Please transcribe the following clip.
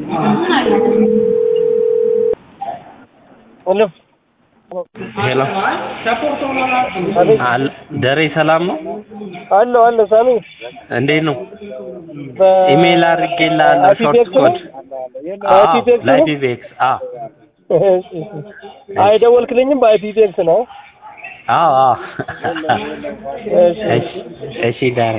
ሄሎ ሄሎ ደሬ ሰላም ነው? አለ ሳሚ እንዴት ነው? ኢሜል አድርጌልሃለሁ ሾርት ኮድ ለአይፒቪኤክስ አይደወልክልኝም በአይፒቪኤክስ ነው? አዎ እሺ ዳሬ